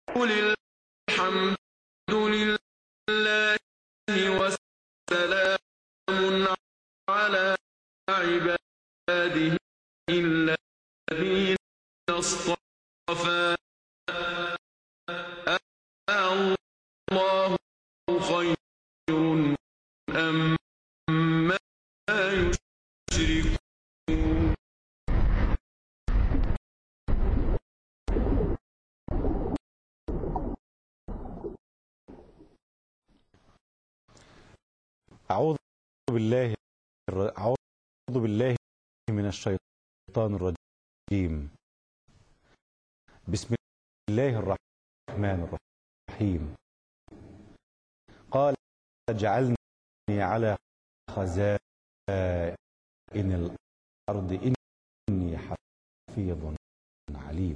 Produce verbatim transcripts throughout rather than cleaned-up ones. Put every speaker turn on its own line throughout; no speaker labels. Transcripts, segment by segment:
قل الحمد لله وسلام على عباده الذين اصطفى الله خير أم ما يشركون.
أعوذ بالله أعوذ بالله من الشيطان الرجيم. بسم الله الرحمن الرحيم. قال اجعلني على خزائن الأرض إني حفيظ عليم.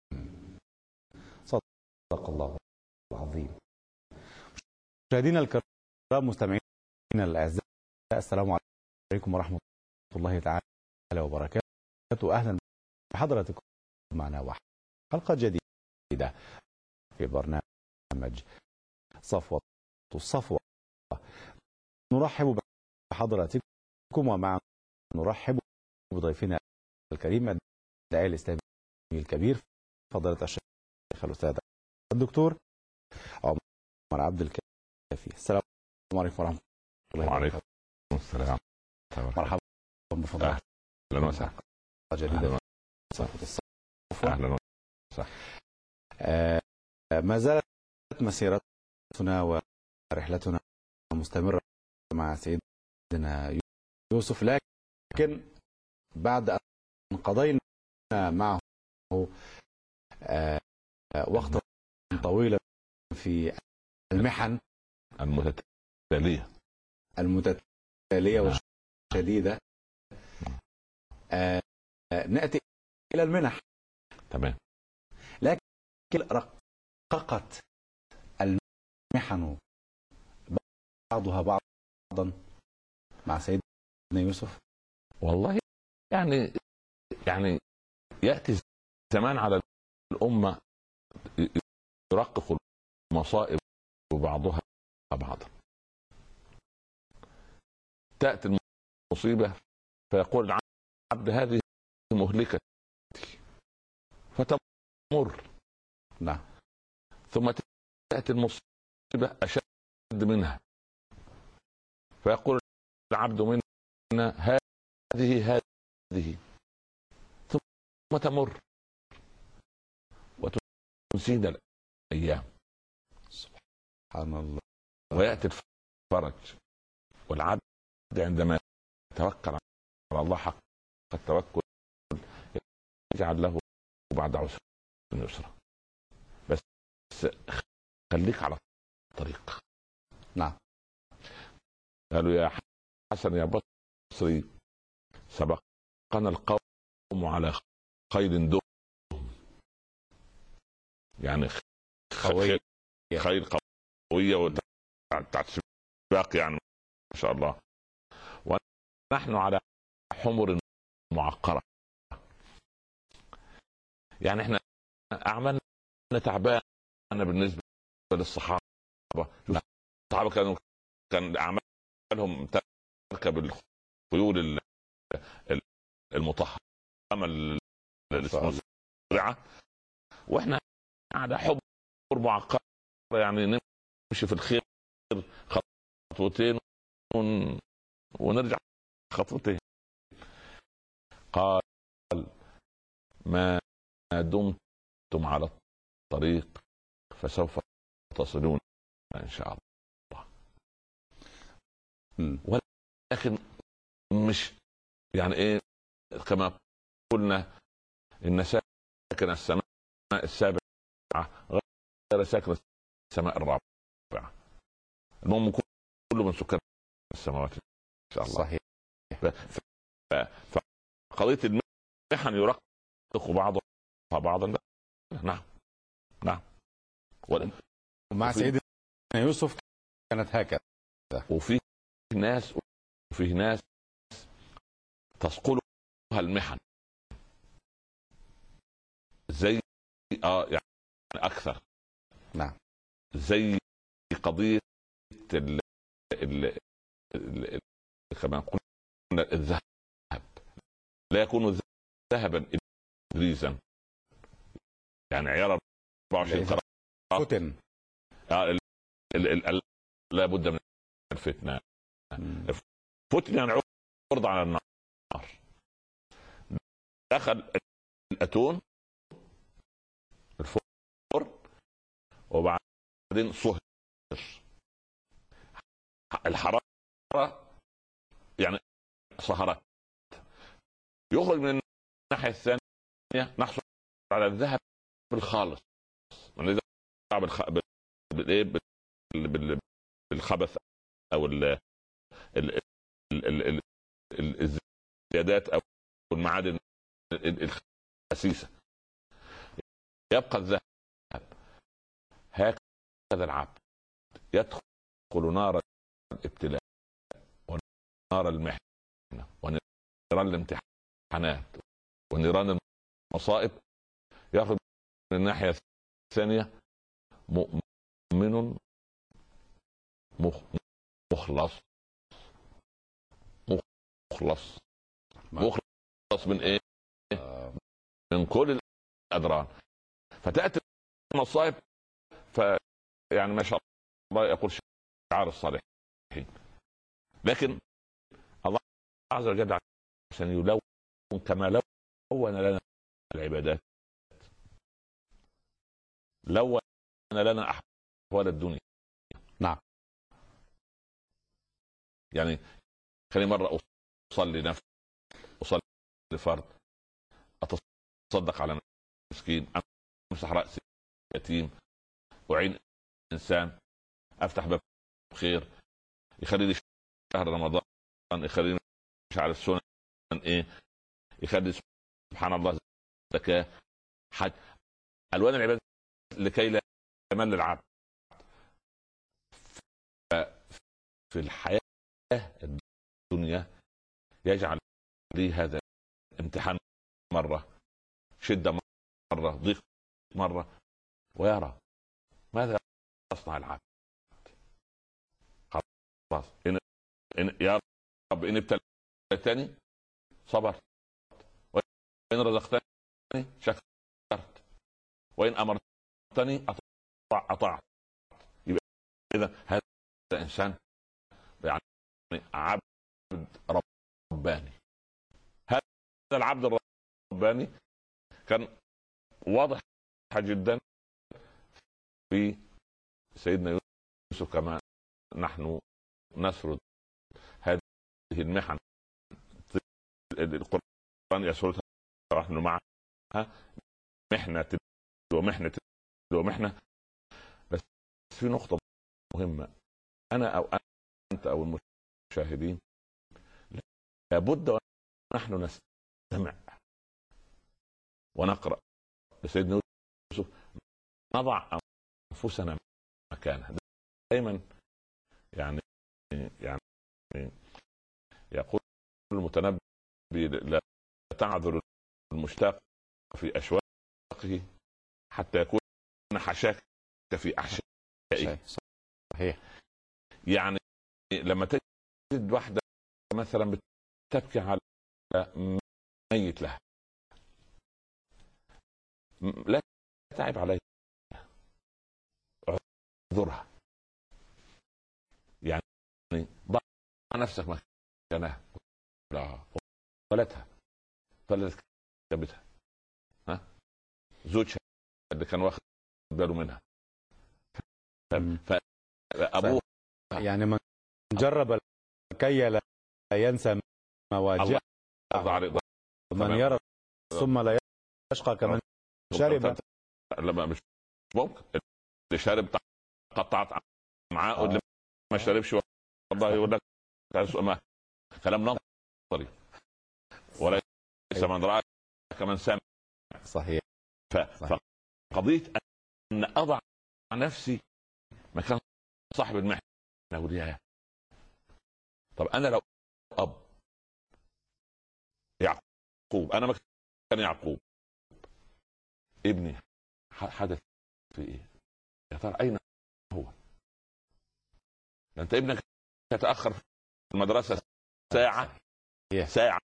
صدق الله العظيم. مشاهدينا الكرام، مستمعينا الأعزاء، السلام عليكم ورحمة الله تعالى وبركاته. أهلا بحضراتكم معنا وحلقة جديدة في برنامج صفوة الصفوة. نرحب بحضراتكم ومع نرحب بضيفنا الكريم الداعية الإسلامي الكبير فضيلة الشيخ الأستاذ الدكتور عمر عبد الكافي. السلام عليكم ورحمة الله وبركاته.
وعليكم السلام.
مرحبا بفضيلة.
أهلا وسهلا.
جديدة صفوة الصفوة.
أهلا وسهلا.
آه ما زالت مسيرتنا ورحلتنا مستمرة مع سيدنا يوسف، لكن بعد أن قضينا معه آه وقتا طويلا في المحن
المتتالية
المتتالية والشديدة، آه نأتي إلى المنح.
تمام.
لكن رققت المحن بعضها بعضا مع سيدنا يوسف.
والله يعني يعني يأتي زمان على الأمة يرقق المصائب بعضها بعضا. تأتي المصيبة فيقول العبد هذه مهلكتي فتمر.
نعم.
ثم تأتي المصيبة أشد منها فيقول العبد منا هذه هذه ثم تمر وتزيد الأيام.
سبحان الله.
ويأتي الفرج والعبد عندما يتوكل على الله حق التوكل يجعل له بعد عسر يسرا. بس خليك على الطريق.
نعم.
قالوا يا حسن يا بصري سبقنا القوم على خيل دهم، يعني
قوية
خيل قوية وتاعت سباق يعني ما شاء الله، ونحن على حمر معقرة. يعني احنا أعمالنا تعبانة بالنسبة للصحابة. الصحابة كانوا كان أعمالهم تركب الخيول المطهمة المسرعة، واحنا على حمر معقرة يعني نمشي في الخير خطوتين ونرجع خطوتين. قال ما دمتم على الطريق فسوف تصلون إن شاء الله. ولكن مش يعني إيه كما قلنا إن ساكن السماء السابعة غير ساكن السماء الرابعة. المهم كله من سكان السماوات إن شاء الله.
صحيح.
فقضية المحن يرقق بعضها بعضا. لا. نعم نعم.
ومع سيدنا يوسف كانت هكذا.
وفي ناس وفي ناس تثقلها المحن زي اه يعني اكثر
نعم.
زي قضيه ال ال ال كما قلنا الذهب لا يكون ذهبا ابريزا، يعني عيار أربعة وعشرين كرات
فتن.
آه ال ال ال لا بد من الفتنه. فتن يعني عرض على النار. دخل الاتون الفرن وبعدين صهر الحراره يعني صهرت، يخرج من الناحيه الثانيه نحصل على الذهب الخالص، من بالايه بالخبث او ال ال ال ال الزيادات او المعادن الخسيسه، يبقى الذهب. هكذا العبد يدخل نار الابتلاء ونار المحنه ونيران الامتحانات ونيران المصائب، يخرج من الناحيه الثانيه مؤمن مخلص مخلص مخلص من ايه؟ من كل الادران. فتاتي المصائب فيعني ما شاء الله يقول شعار الصالحين، لكن الله عز وجل عشان يلون كما لون لنا العبادات، لون لنا احوال الدنيا.
نعم.
يعني خليني مره اصلي نفل، اصلي فرض، اتصدق على مسكين، امسح راس يتيم، اعين انسان، افتح باب خير، يخلي لي شهر رمضان، يخلي مش عارف سنن ايه، يخلي سبحان الله زكاه، حج، الوان العباد لكي لا يمل العبد. في الحياه الدنيا يجعل لي هذا امتحان مره، شده مره، ضيق مره، ويرى ماذا يصنع العبد. خلاص إن إن يا رب ان ابتليتني صبرت، وان رزقتني شكرت، وان امرتني اطعت. يبقى اذا هذا انسان يعني عبد رباني. هذا العبد الرباني كان واضح جدا في سيدنا يوسف، كما نحن نسرد هذه المحن القرآن يسردها نحن معها محنة ومحنة ومحنة. بس في نقطة مهمة، أنا أو أنت أو المشاهدين لابد ونحن نستمع ونقرأ لسيدنا يوسف، نضع أنفسنا مكانه. دائما يعني يعني يقول المتنبي لا تعذر المشتاق في أشواقه حتى يكون حشاك في أحشائه.
صحيح.
يعني لما تجد واحدة مثلا بتبكي على ميت لها، لا تعب عليها، اعذرها، يعني ضع نفسك مكانها. لا ولدها فلتت كبتها، ها زوجها اللي كان واخد باله منها، فابوه
يعني من جرب كي لا ينسى مواجع، ومن يرى ثم لا يشقى كمن شرب.
لما مش ممكن اللي شارب قطعت معاه واللي ما شربش والله يقول لك كلام نظري وليس من رأى كمن سمع.
صحيح.
فقضية أن أضع نفسي مكان صاحب المحنة وليها. طب أنا لو أب يعقوب، أنا مكان يعقوب، ابني حدث في إيه؟ يا ترى اين هو؟ انت ابنك يتاخر في المدرسه ساعه ساعه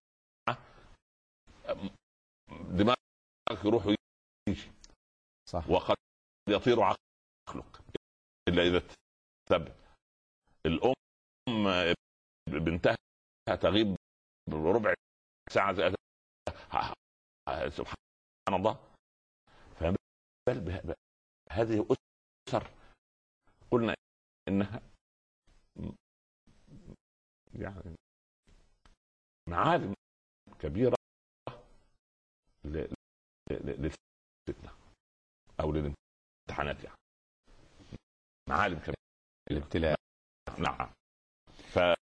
دماغك يروح ويجي،
صح.
وقد يطير عقلك الا اذا ثبت. الام بنتها تغيب ربع ساعه زي سبحان الله. بل هذه اسر قلنا انها يعني معالم كبيره للفتنه او للامتحانات، يعني معالم كبيره
الابتلاء.
نعم. ف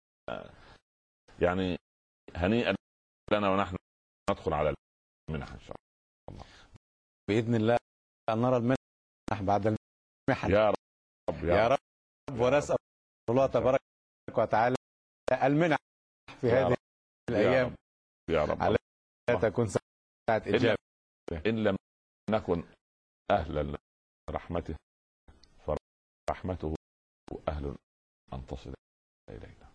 يعني هنيئا لنا ونحن ندخل على المنح ان شاء الله
باذن الله ان نرى المنح بعد المحن
يا رب يا,
يا
رب,
رب. ونسال الله تبارك وتعالى المنح في هذه الايام
يا رب
على تكون ساعه اجابه.
ان لم نكن اهلا لرحمته فرحمته اهل ان تصل الينا.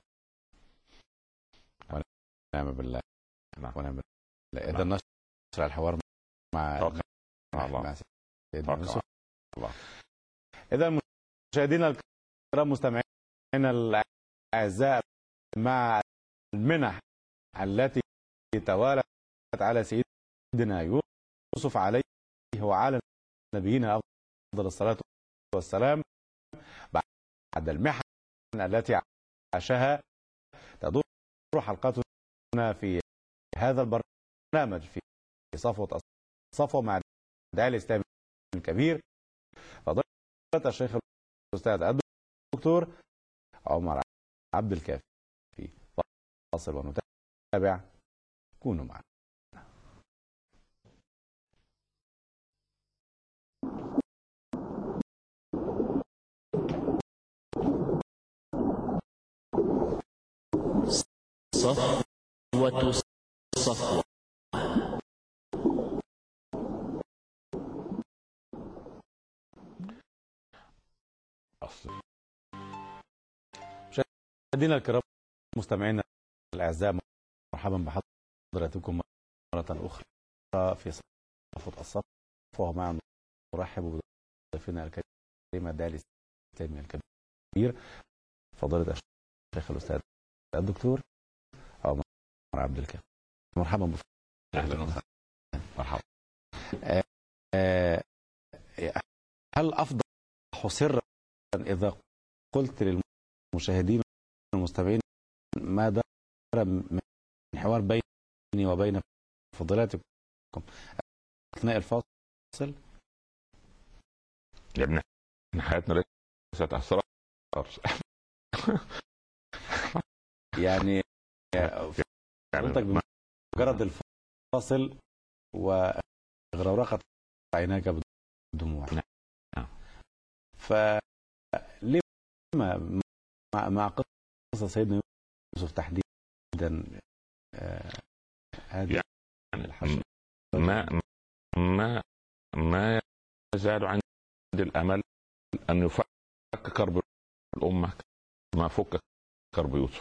ونعم بالله.
نعم.
ونعم بالله. اذا نشرع الحوار مع
مع الله
مع سيدنا يوسف.
الله.
اذا مشاهدينا الكرام مستمعينا الاعزاء، مع المنح التي توالت على سيدنا يوسف عليه وعلى نبينا افضل الصلاه والسلام، بعد المحن التي عاشها تدور حلقتنا في هذا البرنامج في صفوة الصفوة مع الداعية الإسلامي الكبير فضيلة الشيخ الأستاذ الدكتور عمر عبد الكافي. فاصل ونتابع، كونوا معنا.
صفوة الصفوة.
مشاهدينا الكرام مستمعينا الاعزاء، مرحبا بحضراتكم مره اخرى في صفوة الصفوة، ومعنا نرحب بضيفنا الكريم الداعي الاسلامي الكبير فضيلة الشيخ الاستاذ الدكتور عمر عبد الكافي. مرحبا بك.
اهلا وسهلا. مرحبا.
هل افضح سرا اذا قلت للمشاهدين والمستمعين ما دار من حوار بيني وبين فضيلتكم اثناء الفاصل؟
يا ابني احنا حياتنا ليست اسرار
يعني فضيلتك بمجرد الفاصل وغرورقت عيناك بالدموع. فلما مع, مع قصة سيدنا يوسف تحديدا آه هذه
يعني الحشد ما ما ما يزال عندي الامل ان يفك كرب الامه ما فك كرب يوسف.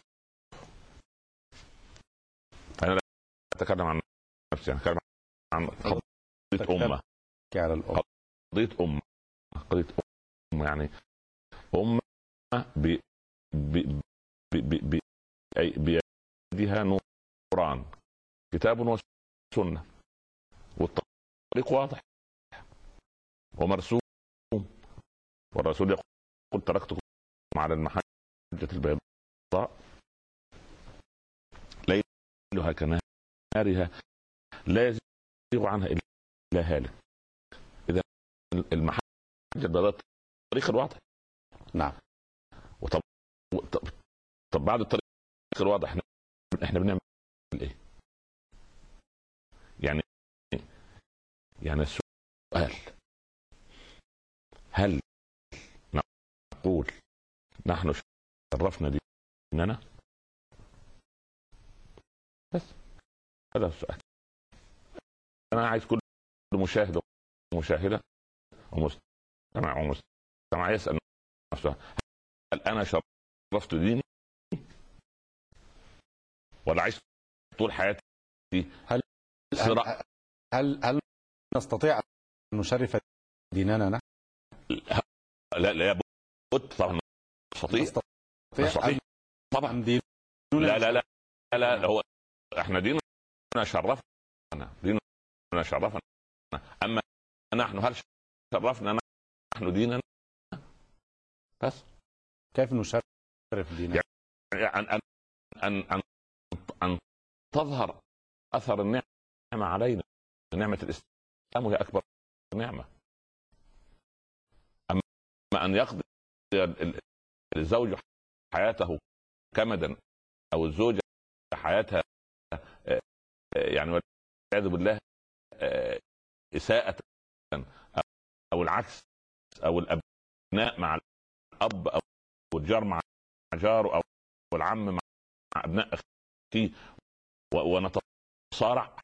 انا لا اتكلم عن نفسي، انا اتكلم عن قضيه امه.
على الأم.
قضيه امه قضيه امه يعني امه ب ب ب بيدها نوران، كتاب وسنه، والطريق واضح ومرسوم، والرسول يقول تركتكم على المحجة البيضاء ليلها كنهارها لا يزيغ عنها الا هالك. اذا المحجة البيضاء الطريق الواضح.
نعم.
وطب طب بعد الطريق الواضح احنا احنا بنعمل ايه؟ يعني يعني السؤال هل نقول نحن شرفنا ديننا؟ بس هذا السؤال. انا عايز كل مشاهد ومشاهده ومستمع المجتمع يسال نفسه هل انا شرفت ديني ولا عشت طول حياتي
هل
صراع؟
هل هل نستطيع ان نشرف ديننا نحن؟
لا لا بد طبعا نستطيع نستطيع طبعا ديننا. لا لا لا لا, لا هو احنا ديننا شرفنا ديننا شرفنا اما نحن هل شرفنا نحن ديننا؟ بس
كيف نشرف ديننا؟
يعني ان ان ان ان تظهر اثر النعمه علينا. نعمه الاسلام هي اكبر نعمه. اما ان يقضي الزوج حياته كمدا او الزوجه حياتها يعني والعياذ بالله اساءه او العكس، او الابناء مع الاب او الجار مع جاره او العم مع ابناء اخيه ونتصارع،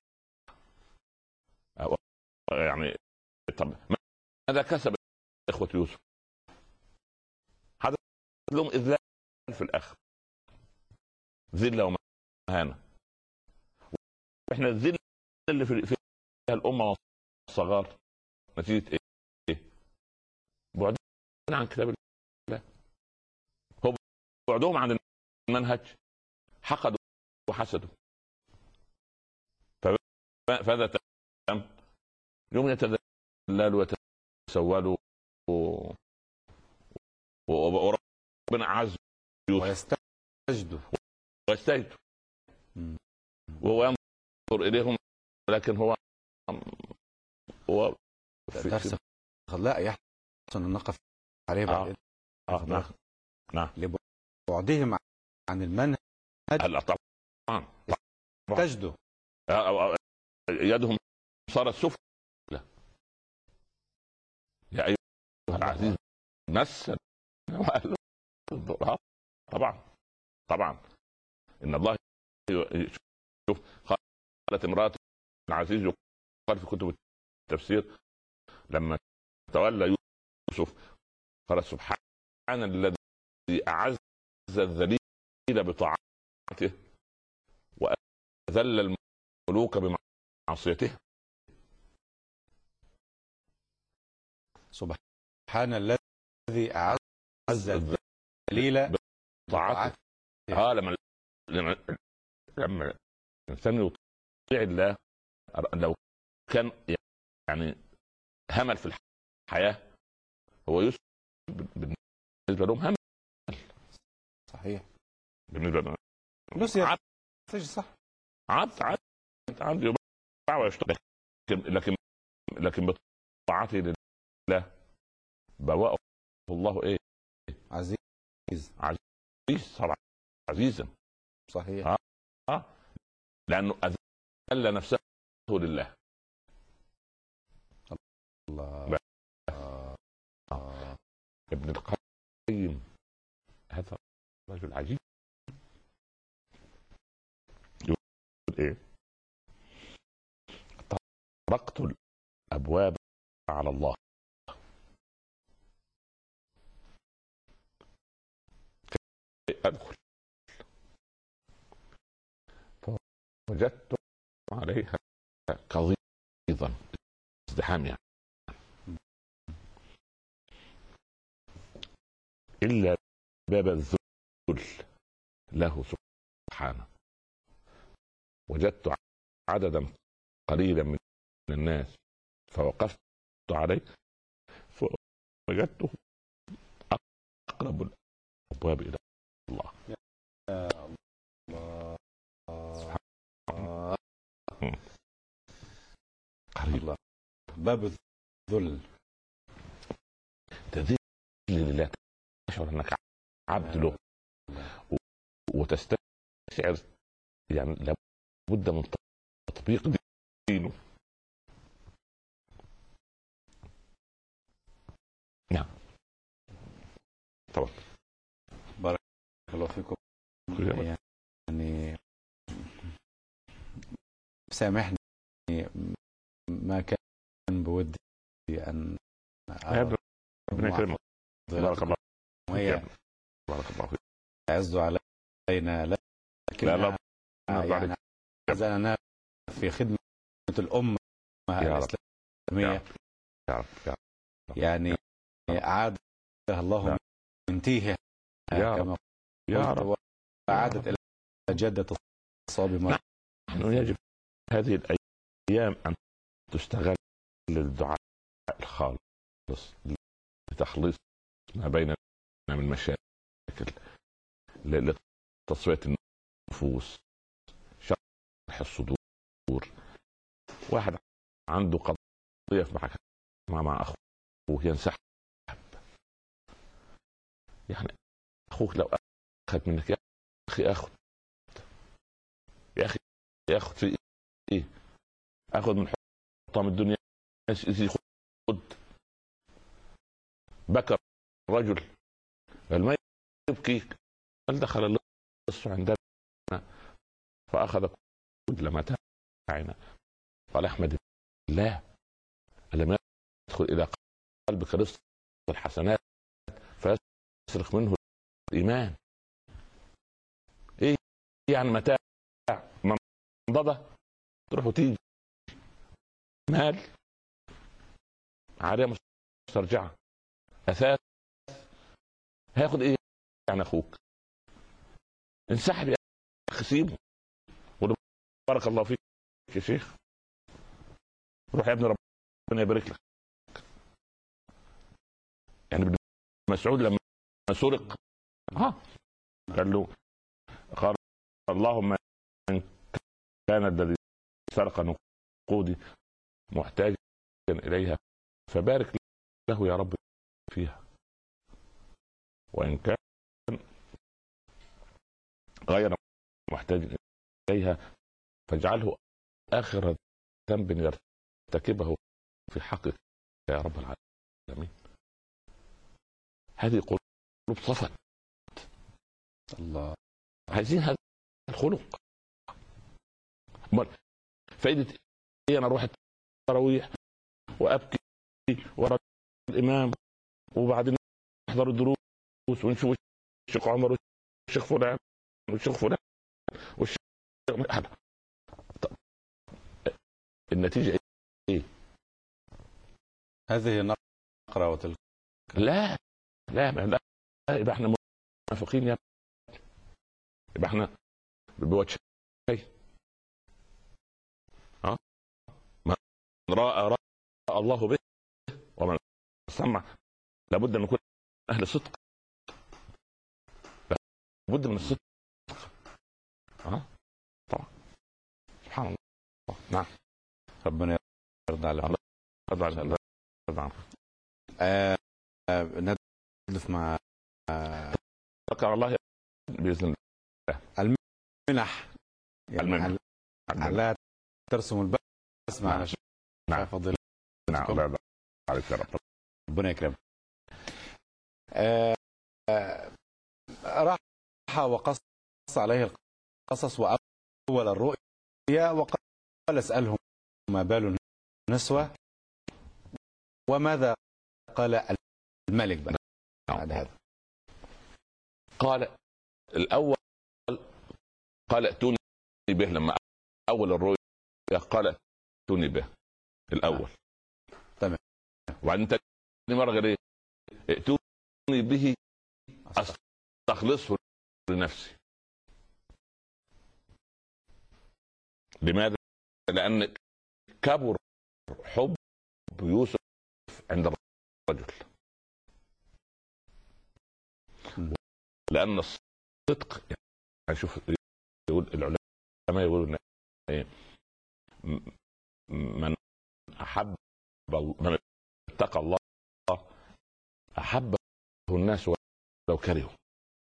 يعني طب ماذا كسب اخوه يوسف؟ حدث لهم اذلال في الاخر، ذله ومهانه. احنا الذله اللي في فيها الامه والصغار نتيجه ايه؟ بعدهم عن كتاب الله، هو بعدهم عن المنهج، حقدوا وحسدوا. فماذا تم؟ يوم يتذللوا ويتسولوا وربنا عز
ويستجدوا
ويستجدوا وهو ينظر اليهم، لكن هو هو
درس لا يحسن ان نقف عليه بعد.
اه, آه نعم نعم
لبعدهم عن المنهج.
هلا طبعا
تجدوا
يدهم صارت سفلى. يا ايها العزيز مثل طبعا طبعا ان الله شوف قالت امراه العزيز قال في كتب التفسير لما تولى يوسف قال سبحان الذي اعز الذليل بطاعته واذل الملوك بمعصيته.
سبحان الذي اعز الذليل
بطاعته. اه لما لما لما الانسان يطيع الله لو كان يعني همل في الحياه، هو يوسف بالنسبه لهم همل.
صحيح.
بالنسبه لهم
عبد صح
عبد عبد عبد يباع ويشترى، لكن لكن لكن بطاعته لله بوأه الله ايه؟
عزيز
عزيز طبعا عزيزا.
صحيح.
اه, آه. لانه اذل نفسه لله.
الله.
آه. آه. ابن القيم هذا رجل عجيب يقول ايه؟ طرقت الابواب على الله ادخل فوجدت عليها قضيضا ازدحام يعني الا باب الذل له سبحانه. وجدت عددا قليلا من الناس فوقفت عليه فوجدته اقرب الابواب الى الله.
يا الله
قريب.
الله باب الذل
تذل لله، تشعر انك عبد له وتستشعر يعني لابد من تطبيق دينه. نعم طبعا.
بارك الله فيكم. يعني سامحني ما كان بودي ان
ربنا يكرمك بارك الله
وهي
فيك. بارك الله فيك.
تعز علينا، لكن
لا لا
يعني عزنا في خدمة الأمة الإسلامية،
يا رب يا رب
يعني أعادها الله من تيهها كما
يا رب،
وأعادت إلى جدة الصابمة.
نحن يجب هذه الأيام أن تستغل للدعاء الخالص لتخليص ما بيننا من مشاكل، لتصفية النفوس، شرح الصدور. واحد عنده قضية في محكمة مع أخوه ينسحب، يعني أخوك لو أخذ منك يا أخي أخذ يا أخي ياخذ في إيه؟ أخذ من حطام الدنيا خد. بكى الرجل قال ما يبكيك؟ قال دخل اللص عندنا فأخذ كل متاعنا. قال أحمد الله ألم يدخل إلى قلبك رزق الحسنات فيسرق منه الإيمان؟ إيه يعني متاع منضدة تروح وتيجي مال عارية مسترجعة أثاث هياخد إيه يعني أخوك؟ انسحب يا أخي، سيبه. بارك الله فيك يا شيخ، روح يا ابن ربنا يبارك لك. يعني ابن مسعود لما سرق ها قال له قال اللهم ان كان الذي سرق نقودي محتاجا اليها فبارك له يا رب فيها، وان كان غير محتاج اليها فاجعله اخر ذنب يرتكبه في حقك يا رب العالمين. هذه قلوب صفت.
الله،
عايزين هذا الخلق. فائدة ايه انا اروح التراويح وابكي ورا الامام وبعدين نحضر الدروس ونشوف الشيخ عمر والشيخ فلان والشيخ فلان والشيخ طب النتيجة ايه؟
هذه نقرة وتلك
لا لا لا يبقى احنا منافقين يا يبقى احنا بوجه شيء. ها من راى راى الله به ومن سمع لابد ان نكون اهل صدق، لابد من الصدق. ها طبعا سبحان الله. نعم
ربنا يرضى على الله.
يرضى على الله. نعم
آه ندلف مع
ذكر الله باذن الله.
المنح يعني
المنح
لا ترسم البسمة
نعم.
على شيء
نعم
فضيلة.
نعم الله عليك يا رب.
ربنا يكرمك. آه آه راح وقص عليه القصص وأول الرؤيا وقال اسألهم ما بال النسوة وماذا قال الملك بقى بعد هذا؟
قال الأول قال ائتوني به، لما أول الرؤيا قال ائتوني به الأول.
تمام.
وبعدين تاني مرة غير ايه؟ ائتوني به أستخلصه لنفسي. لماذا؟ لأن كبر حب يوسف عند الرجل، لأن الصدق يعني شوف يقول العلماء يقولوا إيه؟ من أحب من اتقى الله أحبه الناس ولو كرهوا.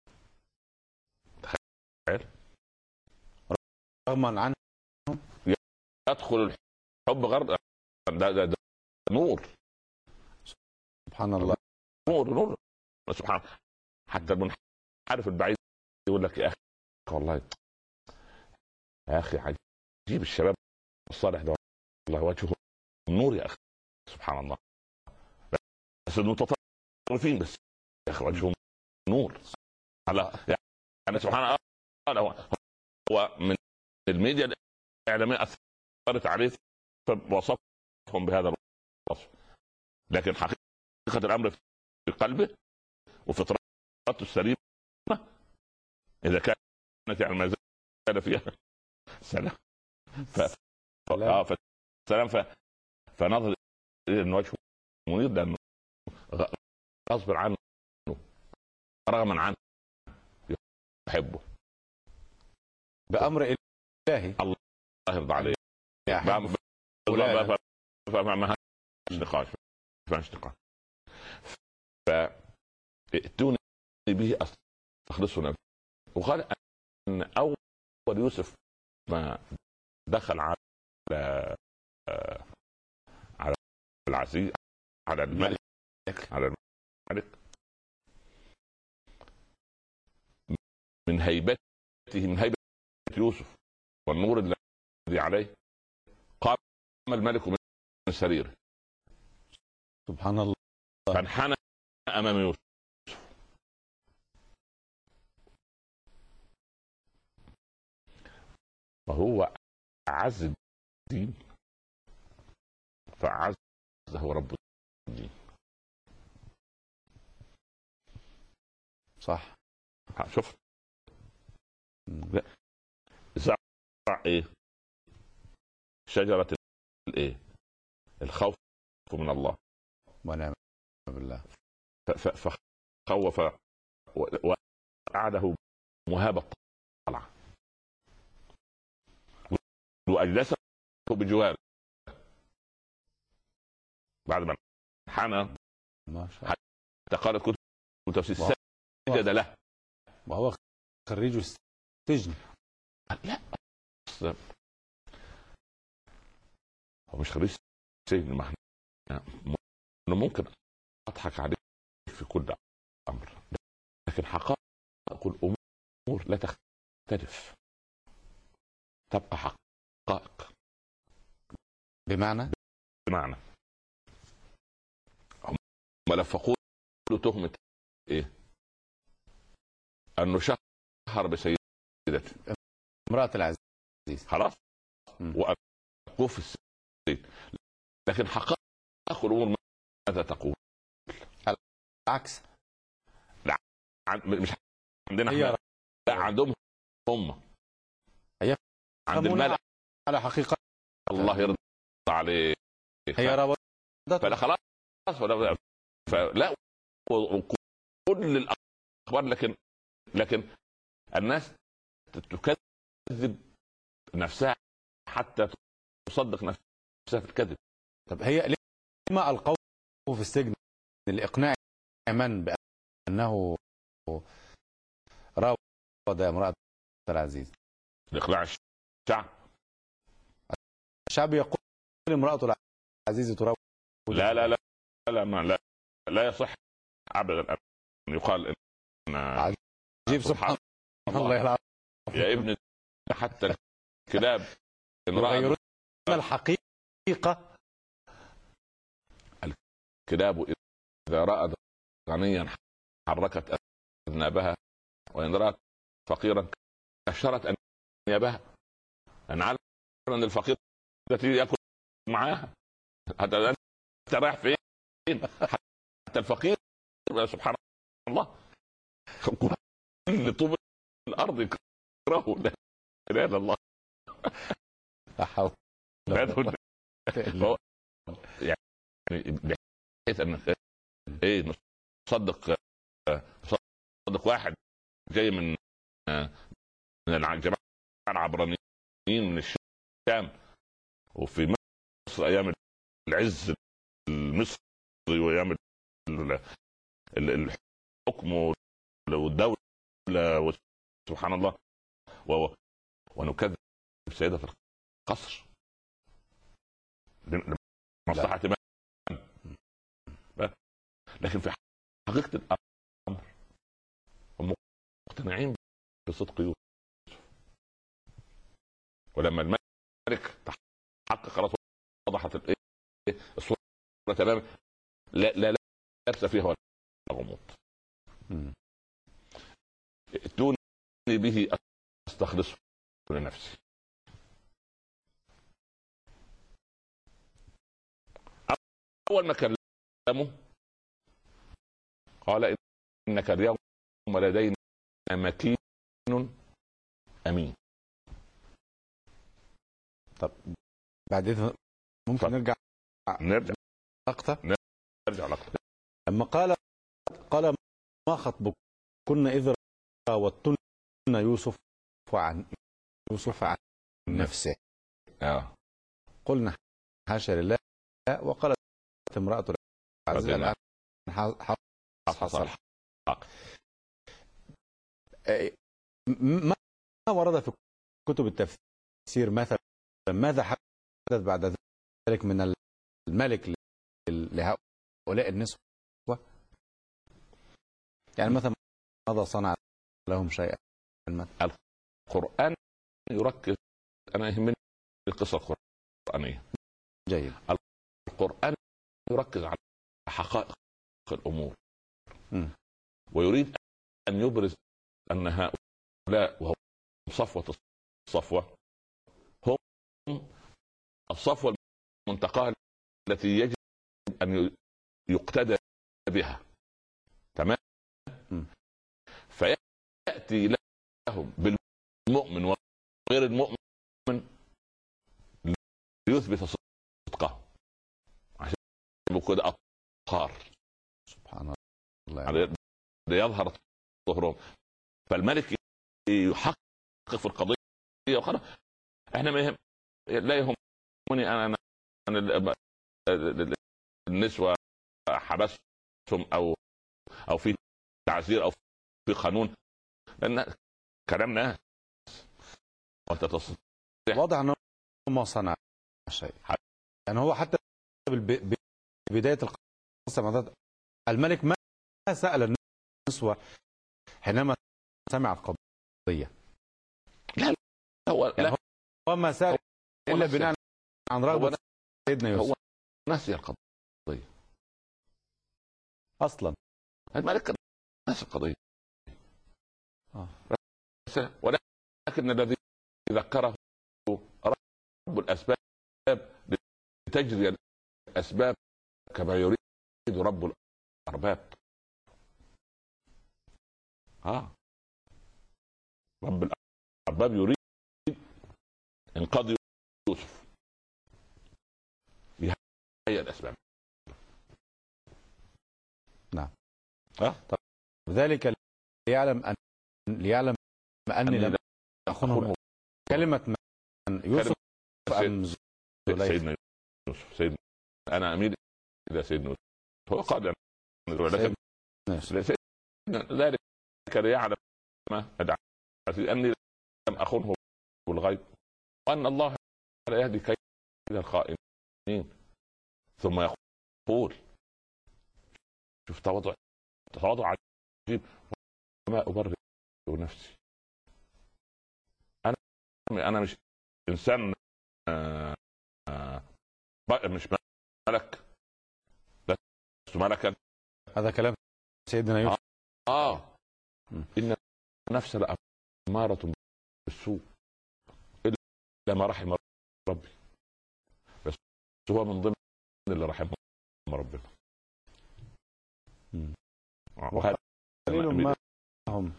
تخيل
رغما عنه
يدخل الحب غرب ده, ده, ده نور.
سبحان الله.
نور نور سبحان. حتى المنحرف البعيد يقول لك يا اخي والله يا اخي عجيب الشباب الصالح ده والله وجهه نور يا اخي سبحان الله. بس المتطرفين بس اخي وجهه نور على يعني سبحان الله. هو هو من الميديا الاعلاميه اثرت عليه وصفهم بهذا الوصف، لكن حقيقه الامر في قلبه وفطرته السليمه اذا كانت يعني ما زال فيها سلام ف... ف... اه فسلام ف... فنظر الى ان وجهه منير لانه غصب عنه رغما عنه يحبه
بامر الهي.
الله يرضى عليه. فما فيش نقاش ما فيش نقاش. فائتوني به استخلصه نفسه. وقال ان اول يوسف ما دخل على على العزيز على الملك على الملك من هيبته من هيبة يوسف والنور الذي عليه قام الملك من سريره
سبحان الله
فانحنى امام يوسف وهو اعز الدين فاعزه رب الدين.
صح
شوف زرع ايه شجرة الايه الخوف من الله
ونعم بالله
فخوف وقعده مهابة طلع واجلسه بجواره بعد ما حنى
ما شاء الله
حتى قالت كتب تفسير سجد له
وهو خريج السجن.
لا هو مش خريج سجن ما احنا ممكن اضحك عليك في كل امر لكن حقائق الامور لا تختلف تبقى حقائق.
بمعنى
بمعنى هم لفقوا له تهمة ايه انه شهر بسيدته
امرأة العزيز
خلاص وأبقوه في السجن لكن حقائق الامور ماذا تقول؟
العكس.
لا مش عندنا
هي
احنا لا عندهم هم
هي
عند الملأ
على حقيقة
الله يرضى عليه
هي رابطة
فلا خلاص فلا, فلا كل الاخبار لكن لكن الناس تكذب نفسها حتى تصدق نفسها في الكذب.
طب هي لما القوه في السجن لاقناع من بانه راود امرأة العزيز؟
لاقناع الشعب.
الشعب يقول امرأة العزيز تراود.
لا لا لا لا ما لا لا يصح ابدا ان يقال ان
عجيب سبحان الله يلعن
يا ابني حتى الكلاب
يغيرون الحقيقة.
الكلاب إذا رأت غنيا حركت أذنابها وإن رأت فقيرا كشرت أنيابها. أنا عارف أن الفقير تيجي يأكل معاها حتى أنت رايح فين حتى الفقير سبحان الله كل طوب الأرض يكرهه لا إله إلا الله.
لا حول
يعني بحيث ان ايه نصدق نصدق واحد جاي من من الجماعه العبرانيين من الشام وفي مصر ايام العز المصري وايام الحكم والدوله سبحان الله ونكذب سيدة في القصر لمصلحة من؟ لكن في حقيقة الأمر هم مقتنعين بصدق يوسف ولما الملك تحقق خلاص وضحت الايه الصورة تماما لا لا لا لبس فيها ولا غموض
مم.
ائتوني به استخلصه لنفسي. اول ما كلمه قال انك اليوم لدينا مكين امين.
طب بعدين ممكن
طب.
نرجع
نرجع
لقطة.
نرجع لقطة.
لما قال قال ما خطبك كنا إذ راوتن يوسف عن يوسف عن نفسه.
اه
قلنا حاشا لله. وقالت امرأة العزيز الآن حصل الحق. ما ورد في كتب التفسير مثلا ماذا حدث بعد ذلك من الملك لهؤلاء النسوة؟ يعني مثلا ماذا صنع لهم شيئا؟
القرآن يركز، أنا يهمني القصة القرآنية.
جيد.
القرآن يركز على حقائق الأمور
م.
ويريد أن يبرز أن هؤلاء وهم صفوة الصفوة هم الصفوة المنتقاة التي يجب أن يقتدى بها. تمام.
م.
فيأتي لهم بالمؤمن وغير المؤمن ليثبت صدقه عشان يبقوا كده أطهار.
سبحان الله.
يعني ليظهر طهرهم. فالملك يحقق في القضية وخلاص. احنا ما يهم، لا يهمني انا انا, أنا النسوة حبسهم او او في تعزير او في قانون، لان كلام ناس وانت تستطيع.
واضح انه ما صنع شيء. يعني هو حتى ببداية القصة الملك ما سأل النسوة حينما سمع القضية.
لا هو
يعني
لا
هو ما سأل إلا بناء عن رغبة سيدنا يوسف.
هو نسي القضية
أصلا.
الملك نسي القضية.
آه.
ولكن الذي ذكره رب الأسباب لتجري الأسباب كما يريد رب الأرباب. آه. رب الأرباب يريد إنقاذ يوسف بهي الأسباب.
نعم.
آه.
طب ذلك ليعلم أن ليعلم أني لم أخنه. كلمة من يوسف أم
سيدنا يوسف. سيدنا أنا أميل إلى سيدنا يوسف. هو قال يعني سيدنا ذلك ليعلم ما أدعى أني لم أخنه بالغيب وأن الله لا يهدي كيد الخائنين. ثم يقول شوف تواضع تواضع عجيب. وما أبرئ نفسي. أنا أنا مش إنسان آآ آآ مش ملك، لست ملكا.
هذا كلام سيدنا يوسف.
آه, آه. إن النفس لأمارة بالسوء إلا ما رحم ربي. بس هو من ضمن اللي رحمه ربنا. وهذا
ما هم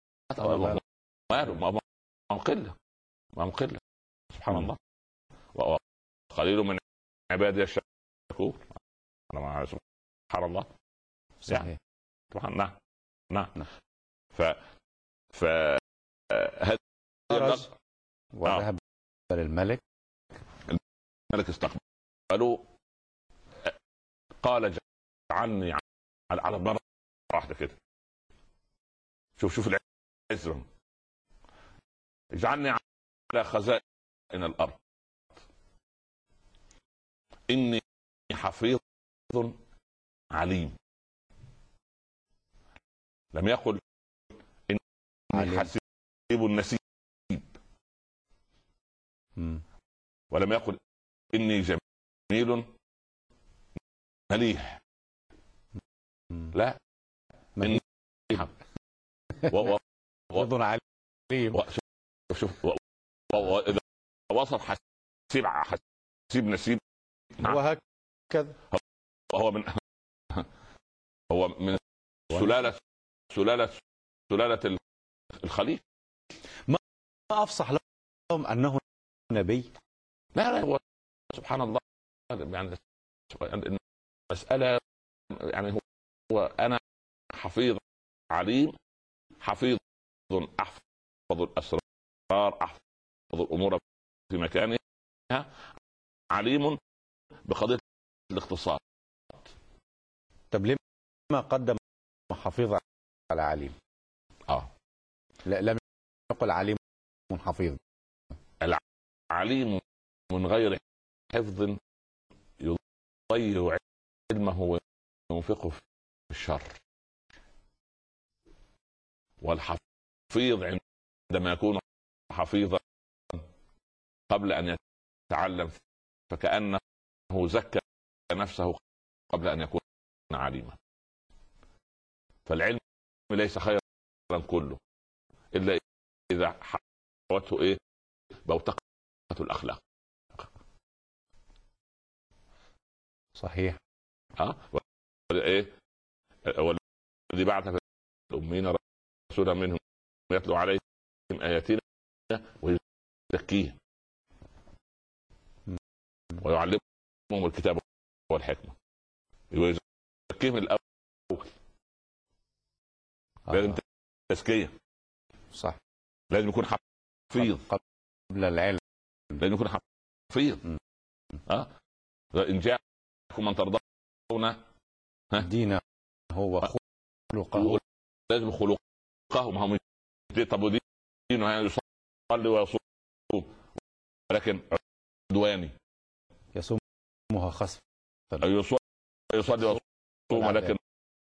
ما هم قلة ما هم قلة سبحان الله. وقليل من عبادي الشكور. أنا مع سبحان الله.
صحيح.
سبحان الله. نعم.
نعم.
ف ف هذا
وذهب للملك.
الملك استقبله قال جعلني على مرة واحدة كده. شوف شوف العزم. اجعلني على خزائن الأرض إني حفيظ عليم. لم يقل إني حسيب النسيب ولم يقل إني جميل مليح. لا، إني و...
حفيظ عليم.
و... شوف شوف و... و... اذا وصل حسيب حسيب نسيب.
نعم. وهكذا
هو من هو من سلالة سلالة سلالة الخليل.
ما أفصح لهم أنه نبي.
لا لا هو سبحان الله يعني المسألة يعني هو أنا حفيظ عليم، حفيظ أحفظ الأسرار، أحفظ الأمور في مكانها، عليم بقضية الاختصار.
طب ليه ما قدم حفيظ على عليم؟
اه
لا لم يقل عليم حفيظ.
العليم من غير حفظ يضيع علمه وينفقه في الشر، والحفيظ عندما يكون حفيظا قبل أن يتعلم فكأنه زكى نفسه قبل أن يكون عليما. فالعلم ليس خيرا كله إلا إذا حوته إيه بوتقة الأخلاق.
صحيح.
ها إيه والذي بعث في الأمين رسولا منهم يتلو عليهم آياتنا ويزكيهم ويعلمهم الكتاب والحكمة ويزكيهم الأول.
آه.
لازم تزكية.
صح.
لازم يكون حفيظ
قبل العلم.
لازم يكون حفيظ. اه إن جاءكم من ترضون
دينه هو خلقه.
لازم خلقه. ما هم طب ودينه يعني يصلي ويصوم ولكن عدواني
يصومها خسفا.
يصلي ويصوم ولكن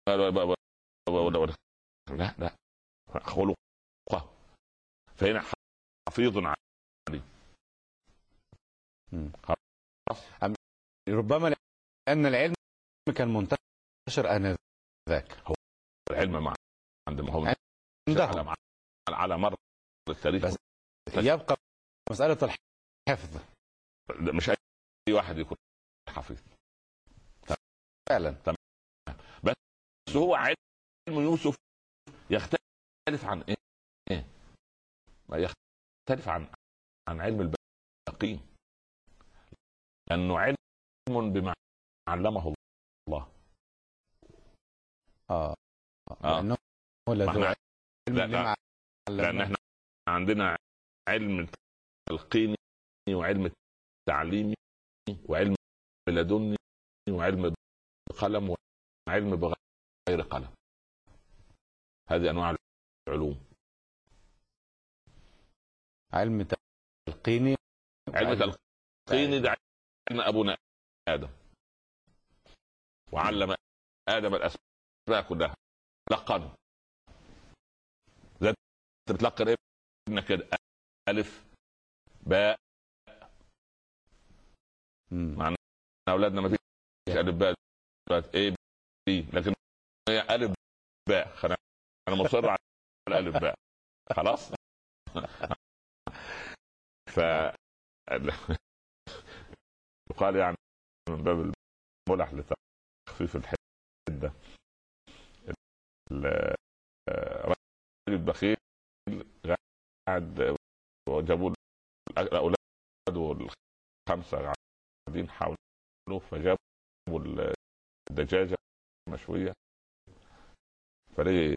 لا لا خلقه. فهنا حفيظ عليه.
ربما لأن العلم كان منتشر آنذاك.
هو العلم مع عندما هو
عندهم
على مر التاريخ
بس يبقى مسألة الحفظ.
مش أي واحد يكون حفيظ
فعلا.
بس هو علم يوسف يختلف عن ايه؟ ما يختلف عن عن علم الباقين، لأنه علم بما علمه الله.
اه
اه
لأنه هو الذي علم.
لا لا لأن احنا عندنا علم تلقيني وعلم تعليمي وعلم لدني وعلم بقلم وعلم بغير قلم. هذه أنواع العلوم.
علم تلقيني
علم تلقيني ده علم أبونا آدم، وعلم آدم الأسماء كلها لقن. زي انت بتلقن ابنك كده ألف باء. معنى أولادنا ما فيش ألف باء ايه بي، لكن هي ألف باء. أنا مصر على ألف باء خلاص. ف يقال يعني من باب الملح لتخفيف الحدة الرجل بخيل قاعد وجابوا الأولاد الخمسة قاعدين حوله فجابوا الدجاجة مشوية فليه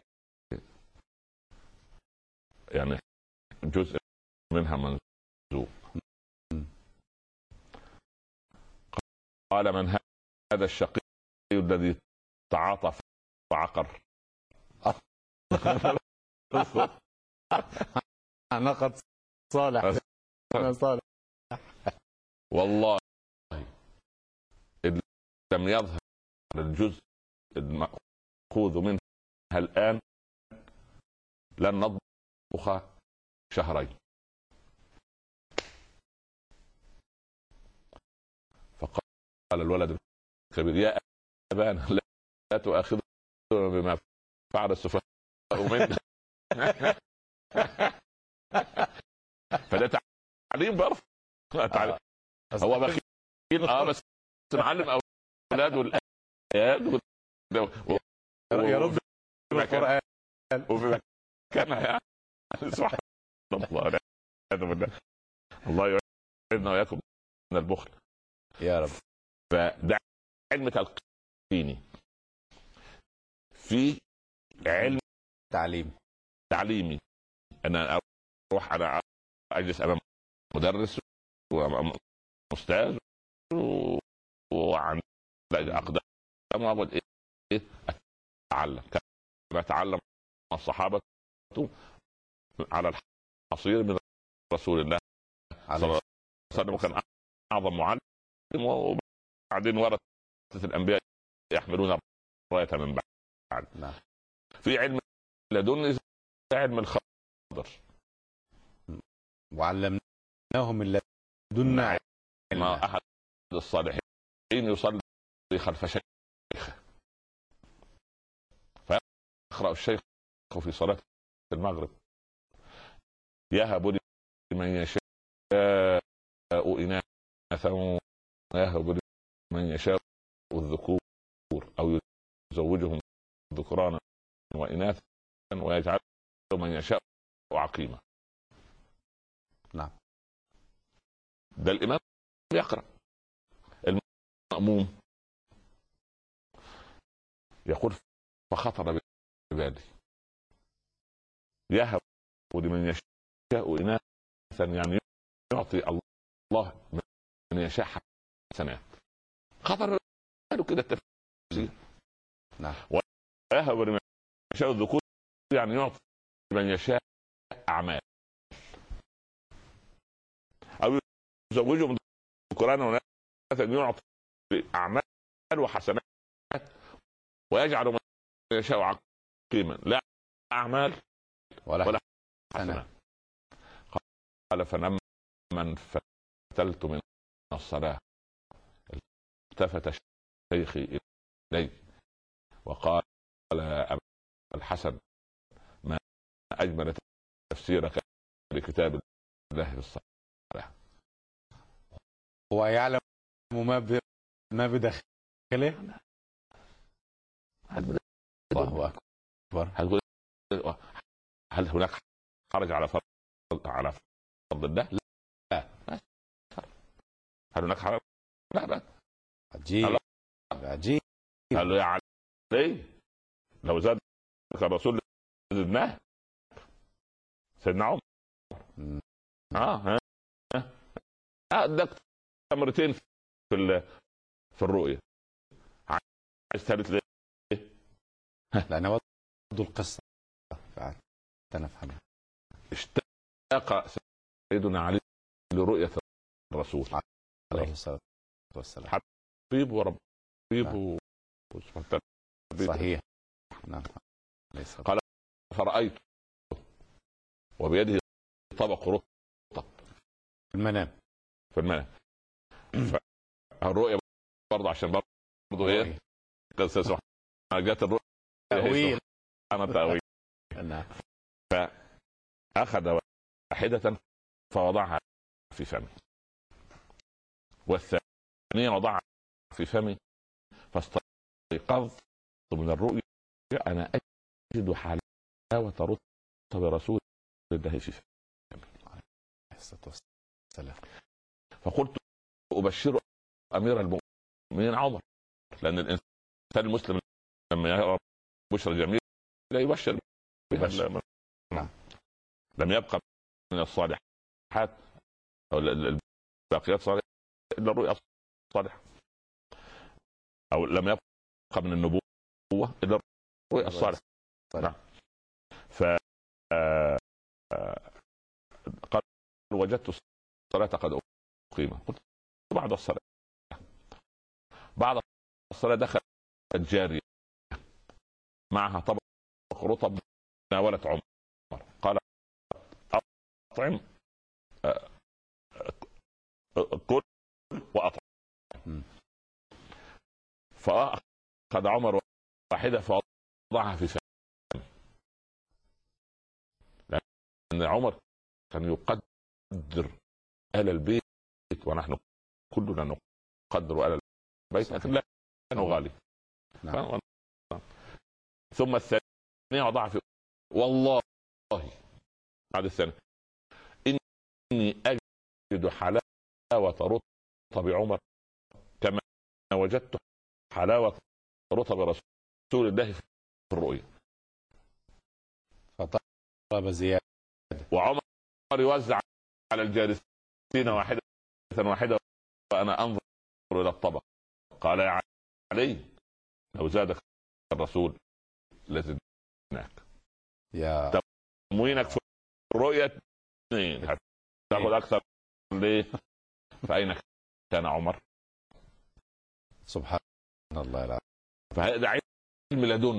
يعني جزء منها منزوق. قال من هذا الشقي الذي تعاطى فعقر.
أنا قد صالح صالح
والله إن لم يظهر الجزء المأخوذ منها الآن لن نطبخ شهرين. فقال الولد الكبير يا أبانا لا تؤاخذنا بما فعل السفهاء ومن فده تعليم برضه. تعليم. هو بخيل اه بس معلم اولاده الايات
يا رب القرآن
وفي مكانها يعني. سبحان الله. الله يعيذنا واياكم من البخل
يا رب.
فده علم تلقيني. في علم
تعليم
تعليمي، انا اروح انا اجلس امام مدرس وامام استاذ وعن اقدام واقعد ايه اتعلم. كما اتعلم الصحابه على الحصير من رسول الله صلى الله عليه وسلم، كان اعظم معلم. وبعدين ورثه الانبياء يحملون رايه من بعد.
نعم.
في علم لدني علم الخضر،
وعلمناهم من لدنا
ما احد الصالحين يصلي خلف شيخه فيقرأ الشيخ في صلاة المغرب: يهب لمن يشاء إناثا ويهب لمن يشاء الذكور أو يزوجهم ذكرانا وإناثا ويجعل من يشاء عقيما.
نعم.
ده الإمام يقرأ، المأموم يقول: فخطر ببالي يهب لمن يشاء إناثا، يعني يعطي الله من يشاء حسنات. خطر باله كده التفسير.
نعم.
ويهب لمن يشاء الذكور، يعني يعطي من يشاء أعمال، أو يزوجهم ذكرانا وإناثا يعطي أعمال وحسنات ويجعل من يشاء عقيما، لا أعمال ولا, ولا حسنات. قال: فلما فتلت من الصلاة التفت شيخي إلي وقال: يا أبا الحسن، ما أجمل تفسيرك لكتاب الله في الصلاة.
هو يعلم ما ب... ما بداخله. الله أكبر.
هل هل هناك حرج على فرض على فرض الله؟ لا. هل هناك حرج؟ لا لا.
عجيب عجيب.
قال له: يا علي، لو زاد الرسول زدناه. سيدنا عمر اه ها ادك تمرتين في في الرؤيه. عايز ثالث ليه؟
لأن وضع القصة فعلا نفهمها.
اشتاق سيدنا علي لرؤية الرسول
عليه الصلاة والسلام.
حبيب وربيب
نعم.
و...
صحيح. نعم.
قال: فرأيت وبيده طبق رطب
في المنام.
في المنام. الرؤية برضه عشان برضه ايه قصة سبحان جت الرؤية
تأويل.
أنا تأويل.
نعم.
فأخذ واحدة فوضعها في فمي، والثانية وضعها في فمي، فاستيقظت من الرؤيا أنا أجد حلاوة رطب رسول الله في فمي. فقلت: أبشر أمير المؤمنين عمر، لأن الإنسان المسلم لما يرى بشرى جميل لا يبشر بها.
نعم.
لم يبقى من الصالحات أو الباقيات صالحة إلا الرؤيا الصالحة، أو لم يبقى من النبوة إلا الرؤيا الصالحة. نعم. ف قال: وجدت الصلاة قد أقيمت. قلت: بعد الصلاة بعد الصلاة دخلت جارية معها طبق رطب ناولت عمر. قال: أطعم كل وأطعم. فأخذ عمر واحدة فوضعها في فمه ان عمر كان يقدر اهل البيت ونحن كلنا نقدر اهل البيت لكن لا نغالي.
نعم.
ثم الثانيه وضع في والله بعد الثانيه اني اجد حلاوه رطب عمر كما وجدت حلاوه رطب رسول الله في الرؤيا.
فطلب زياده.
وعمر يوزع على الجالسين واحده واحده وانا انظر الى الطبق. قال يا علي لو زادك الرسول لزدناك.
يا
تموينك في الرؤيا اثنين تاخذ اكثر ليه؟ فاين كان عمر؟
سبحان الله العظيم.
فهذا علم لدني.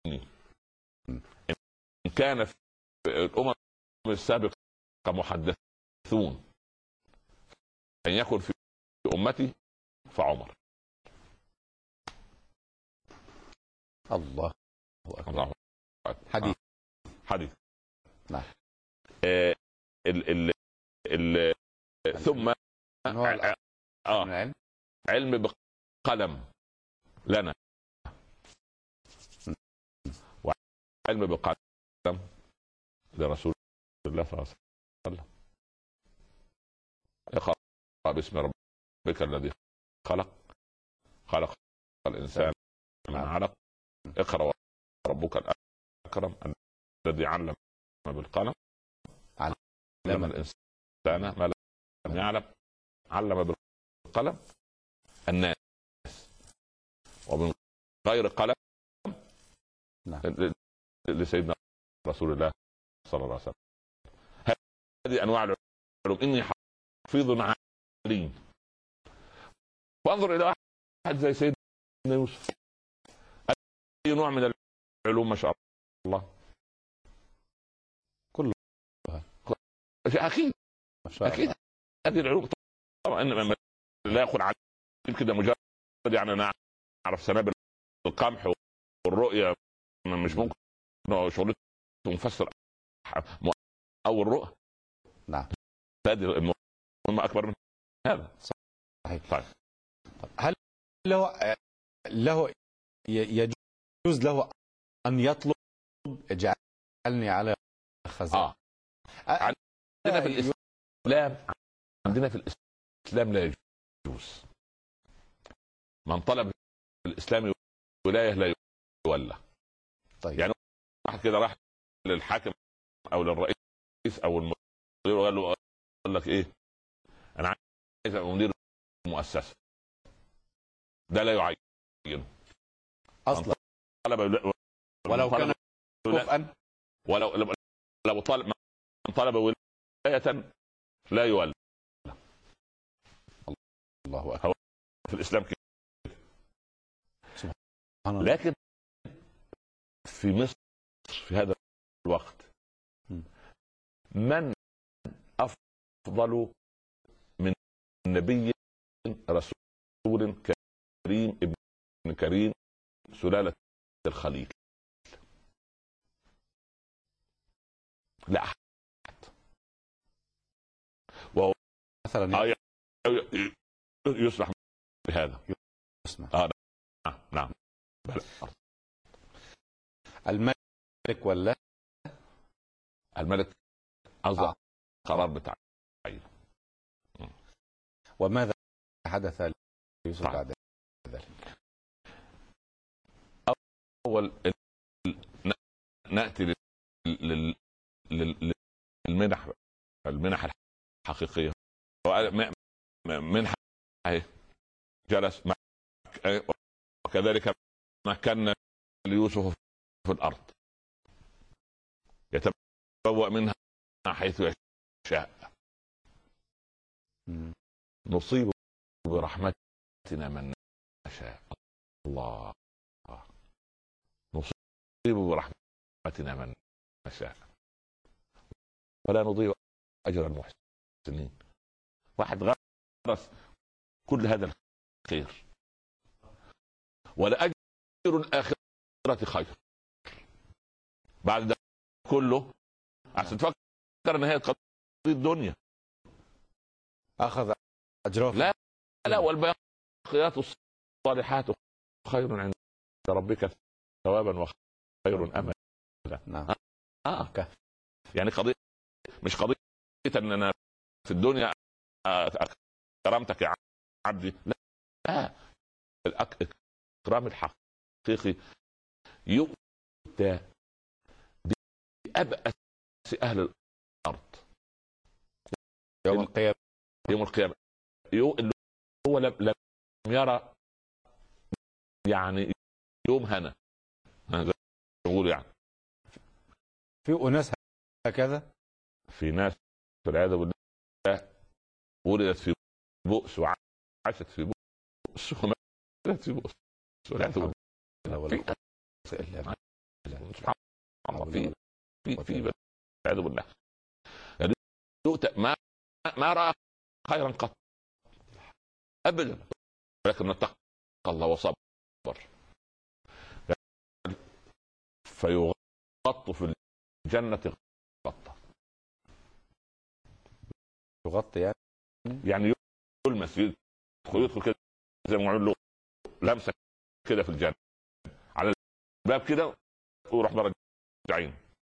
ان كان في الامم السابقه محدثون ان يكن في امتي فعمر.
الله اكبر.
الله.
حديث
حديث.
نعم.
آه ال ال ال ثم
آه
آه علم بقلم لنا وعلم بقلم لرسول الله صلى الله عليه وسلم. اقرأ باسم ربك الذي خلق خلق الإنسان من علق اقرأ ربك الأكرم الذي علم بالقلم علم الإنسان ما لم يعلم علم بالقلم الناس ومن غير قلم لسيدنا رسول الله صلى الله عليه وسلم. هذه أنواع العلوم. إني حفيظ عليم. وانظر إلى واحد زي سيدنا يوسف، أي نوع من العلوم ما شاء الله
كله
أكيد أكيد هذه العلوم طبعا لا يقول عن كده مجرد يعني أنا أعرف سنابل القمح والرؤية مش ممكن شغلته مفسر أو الرؤى.
نعم.
هذه المهمة أكبر من هذا.
صحيح.
طيب.
هل له له يجوز له أن يطلب اجعلني على خزائن؟
آه. عندنا في الإسلام عندنا في الإسلام لا يجوز. من طلب في الإسلام ولاية لا يولى.
طيب.
يعني واحد كده راح للحاكم أو للرئيس أو المدير وقال له قال لك إيه أنا عايز أبقى مدير المؤسسة، ده لا يعين
أصلا
طلب
ولو كان كفءا
ولو لو طلب من طلب ولاية لا يولى.
الله أكبر.
في الإسلام كده.
سبحان الله.
لكن في مصر في هذا الوقت من أفضل من نبي رسول كريم ابن كريم سلالة الخليل؟ لا أحد. وهو
مثلا
يسمح بهذا.
يسمح.
آه نعم نعم.
الملك ولا
الملك أصدر
آه.
قرار بتاعه.
وماذا حدث ليوسف
طيب.
بعد ذلك؟
أول نأتي للمنح المنح الحقيقية. منحة جلس وكذلك مكنا ليوسف في الأرض يتبوأ منها حيث يشاء. نصيب برحمتنا من نشاء. الله. نصيب برحمتنا من نشاء ولا نضيع أجر المحسنين. واحد غرس كل هذا الخير ولا أجر الآخرة خير بعد ده كله. عشان تفكر ترى نهايه قضيه الدنيا.
اخذ اجره.
لا لا، والباقيات الصالحات خير عند ربك ثوابا وخير املا.
نعم.
اه يعني قضيه مش قضيه ان انا في الدنيا كرمتك يا عبدي، لا، الاكرام الحقيقي يؤتى بأبأس اهل الارض
يوم القيامه.
يوم القيامه اللي هو لم, لم يرى يعني يوم هنا يقول يعني
في اناس هكذا،
في ناس والعياذ بالله ولدت في بؤس وعاشت في بؤس وماتت في بؤس والعياذ بالله. سبحان الله. في في في والعياذ بالله يعني يؤتى ما ما راى خيرا قط ابدا، لكن اتقى الله وصبر فيغط في الجنة غطة.
يغطي يعني
يعني يلمس يدخل كده زي ما يقول له لمسة كده في الجنة على الباب كده ويروح مرجعين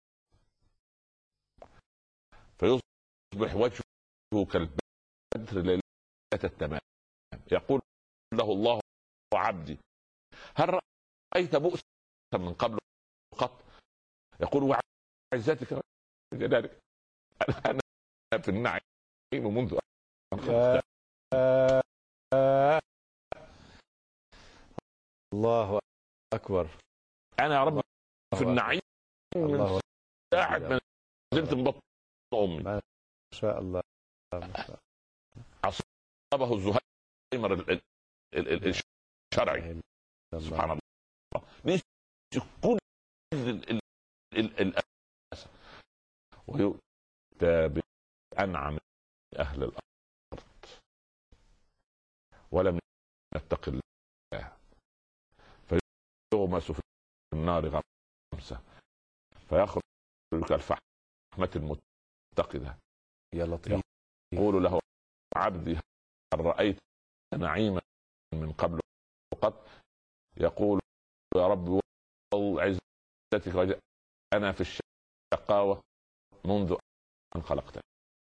فيصبح وجهه كالبدر ليلة التمام. يقول له الله عبدي هل رأيت بؤسا من قبل قط؟ يقول وعزتك وجلالك انا في النعيم منذ ان خلقت.
الله اكبر.
انا يا رب في النعيم من ساعه ما نزلت من بطن امي.
ما شاء الله.
عصبه الزهيمر الشرعي. سبحان الله. كل الأسى ويؤتى بأنعم أهل الأرض ولم يتق الله فيغمس في النار غمسة فيخرج كالفحمة المتقدة.
يا لطيف.
يقول له عبدي هل رأيت نعيما من قبل وقد؟ يقول يا رب عزتك وجل أنا في الشقاوة منذ أن خلقتني.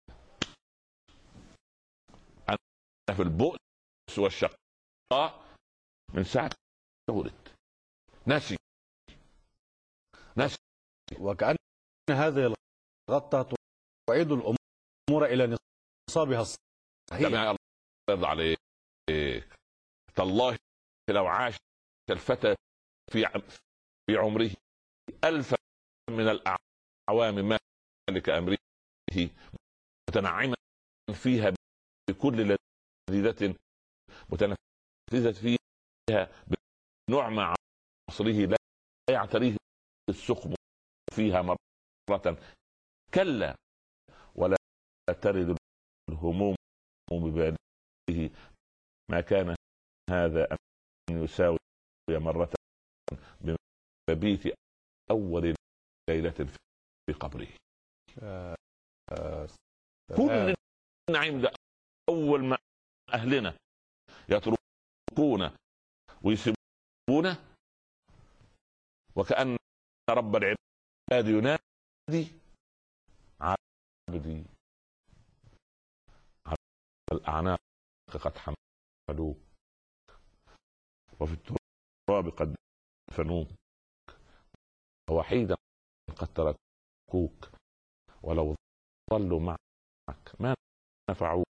أنا في البؤس والشقاء من ساعة ولدت. ناسي ناسي.
وكأن هذه الغطة تعيد الأمور إلى نصابها الصحيح.
الله يرضى عليك. تالله لو عاش الفتى في في عمره ألف من الأعوام مالك أمره متنعما فيها بكل لذيذة متنفذة فيها بنعمة عصره لا يعتريه السقم فيها مرة كلا ولا ترد الهموم بباله ما كان هذا أن يساوي مرة بمبيت أول ليلة في قبره.
آه آه
كل النعيم ده أول ما أهلنا يتركونا ويسيبونا وكأن رب العباد ينادي عبدي على الأعناق قد حملوك وفي التراب قد دفنوك ووحيدا قد تركوك ولو ظلوا معك ما نفعوك